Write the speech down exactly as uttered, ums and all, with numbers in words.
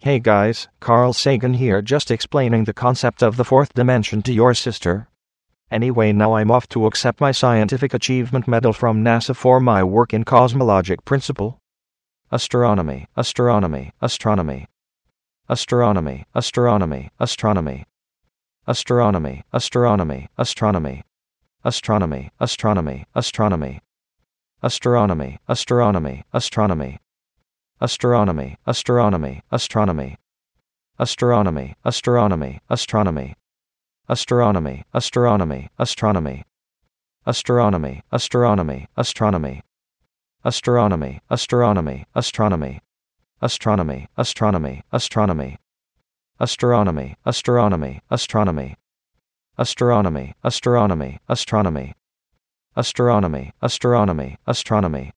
Hey guys, Carl Sagan here, just explaining the concept of the fourth dimension to your sister. Anyway, now I'm off to accept my scientific achievement medal from NASA for my work in cosmologic principle. Astronomy, astronomy, astronomy. Astronomy, astronomy, astronomy. Astronomy, astronomy, astronomy. Astronomy, astronomy, astronomy. Astronomy, astronomy, astronomy. Astronomy, astronomy, astronomy. Astronomy, astronomy, astronomy. Astronomy, astronomy, astronomy. Astronomy, astronomy, astronomy. Astronomy, astronomy, astronomy. Astronomy, astronomy, astronomy. Astronomy, astronomy, astronomy. Astronomy, astronomy, astronomy. Astronomy, astronomy, astronomy.